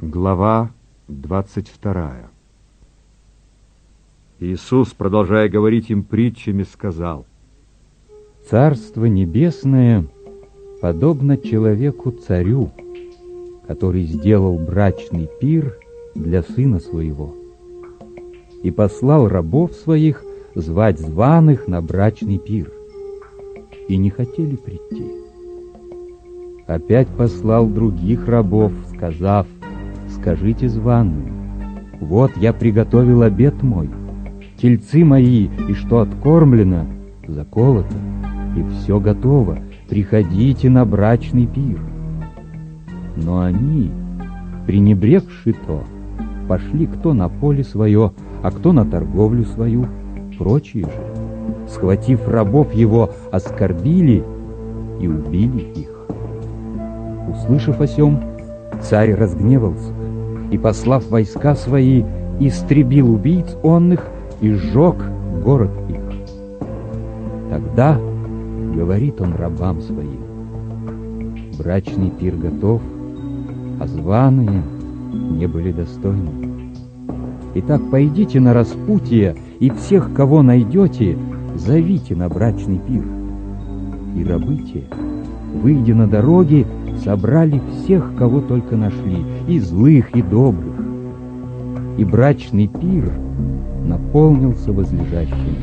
Глава 22. Иисус, продолжая говорить им притчами, сказал: «Царство небесное подобно человеку-царю, который сделал брачный пир для сына своего, и послал рабов своих звать званых на брачный пир, и не хотели прийти. Опять послал других рабов, сказав: скажите званым: вот я приготовил обед мой, тельцы мои, и что откормлено, заколото, и все готово, приходите на брачный пир. Но они, пренебрегши то, пошли кто на поле свое, а кто на торговлю свою. Прочие же, схватив рабов его, оскорбили и убили их. Услышав о сем, царь разгневался и, послав войска свои, истребил убийц онных и сжег город их. Тогда говорит он рабам своим: брачный пир готов, а званые не были достойны. Итак, пойдите на распутье, и всех, кого найдете, зовите на брачный пир. И рабы те, выйдя на дороги, собрали всех, кого только нашли, и злых, и добрых. И брачный пир наполнился возлежащими.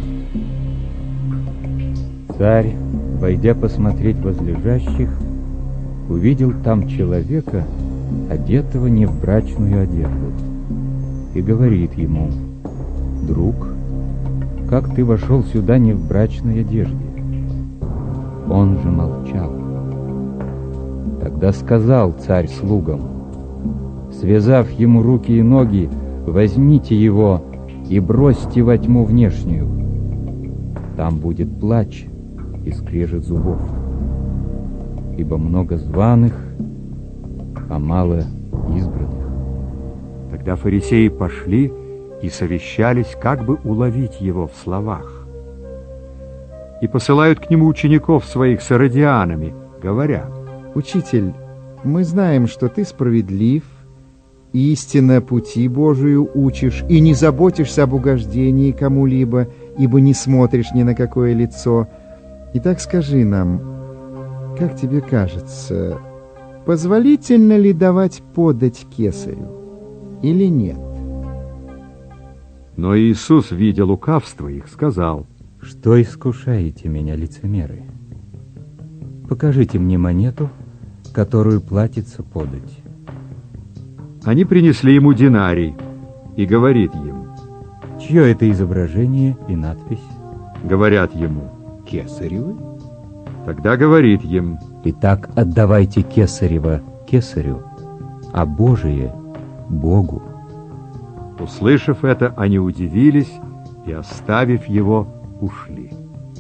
Царь, войдя посмотреть возлежащих, увидел там человека, одетого не в брачную одежду, и говорит ему: друг, как ты вошел сюда не в брачной одежде? Он же молчал. Тогда сказал царь слугам: связав ему руки и ноги, возьмите его и бросьте во тьму внешнюю. Там будет плач и скрежет зубов, ибо много званых, а мало избранных. Тогда фарисеи пошли и совещались, как бы уловить его в словах. И посылают к нему учеников своих с иродианами, говоря: «Учитель, мы знаем, что ты справедлив, истинно пути Божию учишь и не заботишься об угождении кому-либо, ибо не смотришь ни на какое лицо. Итак, скажи нам, как тебе кажется, позволительно ли давать подать кесарю или нет?» Но Иисус, видя лукавство их, сказал: что искушаете меня, лицемеры? Покажите мне монету, которую платится подать. Они принесли ему динарий, и говорит им: чье это изображение и надпись? Говорят ему: «Кесаревы». Тогда говорит им: итак, отдавайте кесарево кесарю, а Божие Богу. Услышав это, они удивились и, оставив его, ушли.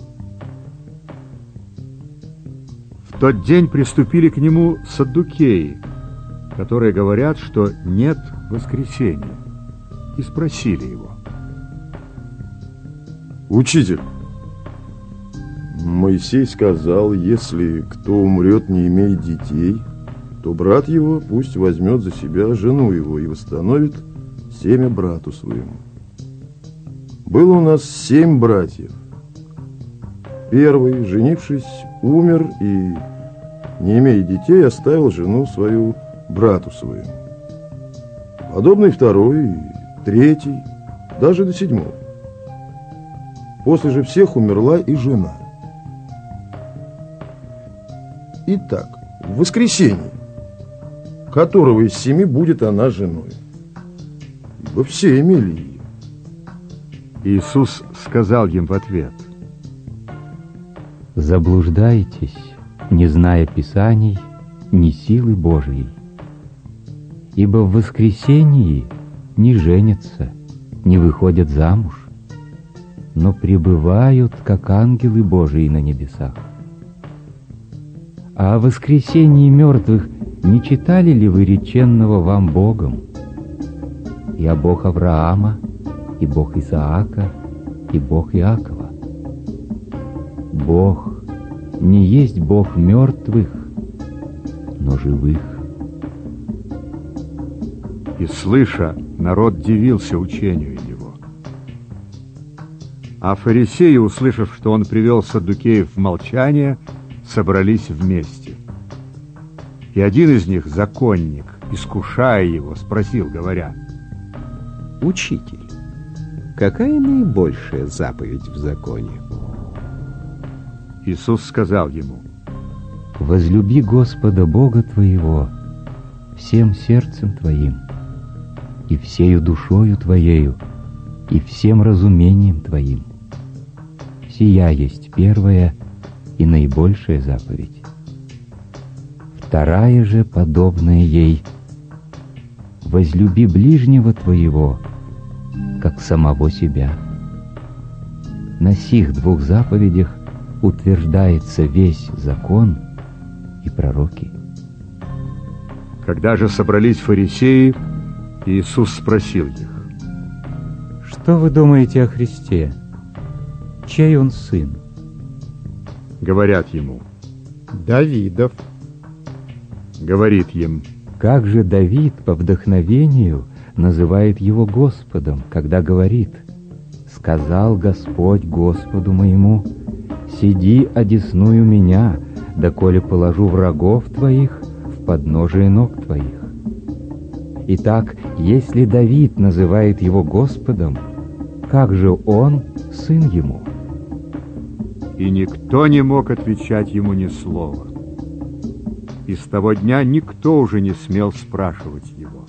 В тот день приступили к нему саддукеи, которые говорят, что нет воскресения, и спросили его: «Учитель, Моисей сказал, если кто умрет, не имея детей, то брат его пусть возьмет за себя жену его и восстановит семя брату своему. Было у нас 7 братьев. Первый, женившись, умер и, не имея детей, оставил жену свою брату своему. Подобный второй, третий, даже до 7-го. После же всех умерла и жена. Итак, в воскресенье, которого из 7 будет она женой? Ибо все имели ее». Иисус сказал им в ответ: заблуждаетесь, не зная Писаний, ни силы Божией. Ибо в воскресении не женятся, не выходят замуж, но пребывают, как ангелы Божии на небесах. А о воскресении мертвых не читали ли вы реченного вам Богом? Я Бог Авраама, и Бог Исаака, и Бог Иакова. Бог не есть Бог мертвых, но живых. И, слыша, народ дивился учению его. А фарисеи, услышав, что он привел саддукеев в молчание, собрались вместе. И один из них, законник, искушая его, спросил, говоря: «Учитель, какая наибольшая заповедь в законе?» Иисус сказал ему: «Возлюби Господа Бога твоего всем сердцем твоим, и всею душою твоею, и всем разумением твоим. Сия есть первая и наибольшая заповедь. Вторая же, подобная ей: возлюби ближнего твоего, как самого себя. На сих двух заповедях утверждается весь закон и пророки». Когда же собрались фарисеи, Иисус спросил их: «Что вы думаете о Христе? Чей он сын?» Говорят ему. Давидов. Говорит им: Как же Давид по вдохновению называет его Господом, когда говорит: «Сказал Господь Господу моему: сиди одесную меня, доколе положу врагов твоих в подножие ног твоих». Итак, если Давид называет его Господом, как же он сын ему? И никто не мог отвечать ему ни слова. И с того дня никто уже не смел спрашивать его.